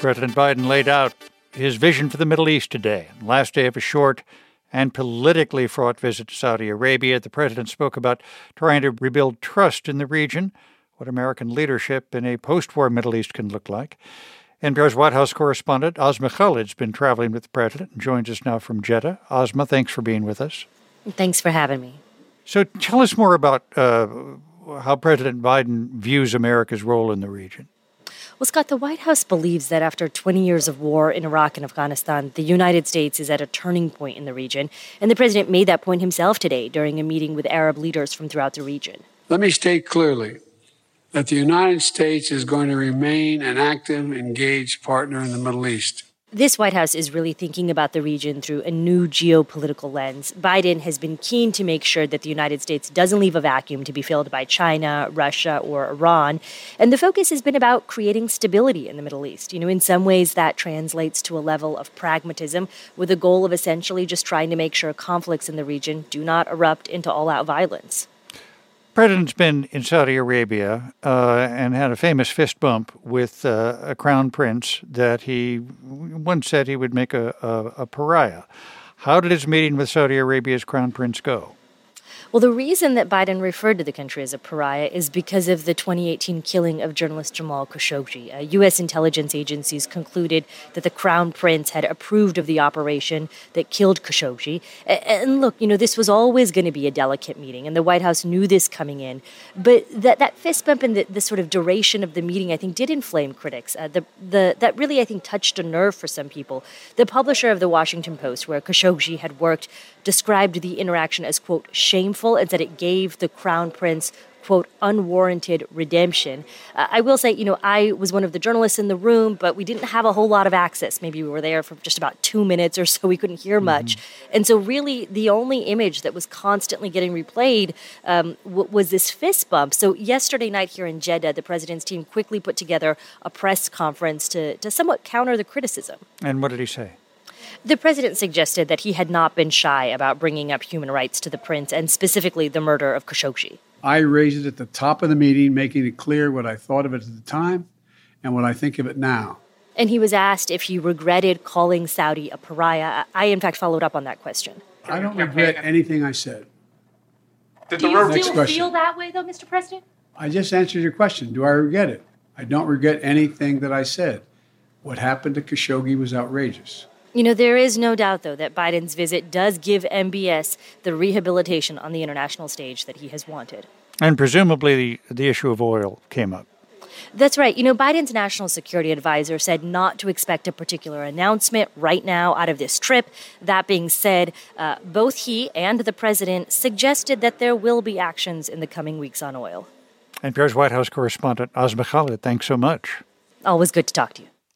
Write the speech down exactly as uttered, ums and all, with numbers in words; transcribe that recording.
President Biden laid out his vision for the Middle East today. Last day of a short and politically fraught visit to Saudi Arabia, the president spoke about trying to rebuild trust in the region, what American leadership in a post-war Middle East can look like. N P R's White House correspondent Asma Khalid's been traveling with the president and joins us now from Jeddah. Asma, thanks for being with us. Thanks for having me. So tell us more about uh, how President Biden views America's role in the region. Well, Scott, the White House believes that after twenty years of war in Iraq and Afghanistan, the United States is at a turning point in the region. And the president made that point himself today during a meeting with Arab leaders from throughout the region. Let me state clearly that the United States is going to remain an active, engaged partner in the Middle East. This White House is really thinking about the region through a new geopolitical lens. Biden has been keen to make sure that the United States doesn't leave a vacuum to be filled by China, Russia, or Iran. And the focus has been about creating stability in the Middle East. You know, in some ways that translates to a level of pragmatism with a goal of essentially just trying to make sure conflicts in the region do not erupt into all-out violence. The president's been in Saudi Arabia uh, and had a famous fist bump with uh, a crown prince that he once said he would make a, a, a pariah. How did his meeting with Saudi Arabia's crown prince go? Well, the reason that Biden referred to the country as a pariah is because of the twenty eighteen killing of journalist Jamal Khashoggi. Uh, U S intelligence agencies concluded that the Crown Prince had approved of the operation that killed Khashoggi. And, and look, you know, this was always going to be a delicate meeting, and the White House knew this coming in. But that, that fist bump and the, the sort of duration of the meeting, I think, did inflame critics. Uh, the, the, that really, I think, touched a nerve for some people. The publisher of the Washington Post, where Khashoggi had worked, described the interaction as, quote, shameful, and said it gave the Crown Prince, quote, unwarranted redemption. Uh, I will say, you know, I was one of the journalists in the room, but we didn't have a whole lot of access. Maybe we were there for just about two minutes or so. We couldn't hear much. Mm-hmm. And so really the only image that was constantly getting replayed um, w- was this fist bump. So yesterday night here in Jeddah, the president's team quickly put together a press conference to, to somewhat counter the criticism. And what did he say? The president suggested that he had not been shy about bringing up human rights to the prince, and specifically the murder of Khashoggi. I raised it at the top of the meeting, making it clear what I thought of it at the time and what I think of it now. And he was asked if he regretted calling Saudi a pariah. I, in fact, followed up on that question. I don't regret anything I said. Do you still feel that way, though, Mister President? I just answered your question. Do I regret it? I don't regret anything that I said. What happened to Khashoggi was outrageous. You know, there is no doubt, though, that Biden's visit does give M B S the rehabilitation on the international stage that he has wanted. And presumably the, the issue of oil came up. That's right. You know, Biden's national security advisor said not to expect a particular announcement right now out of this trip. That being said, uh, both he and the president suggested that there will be actions in the coming weeks on oil. N P R's White House correspondent Asma Khalid, thanks so much. Always good to talk to you.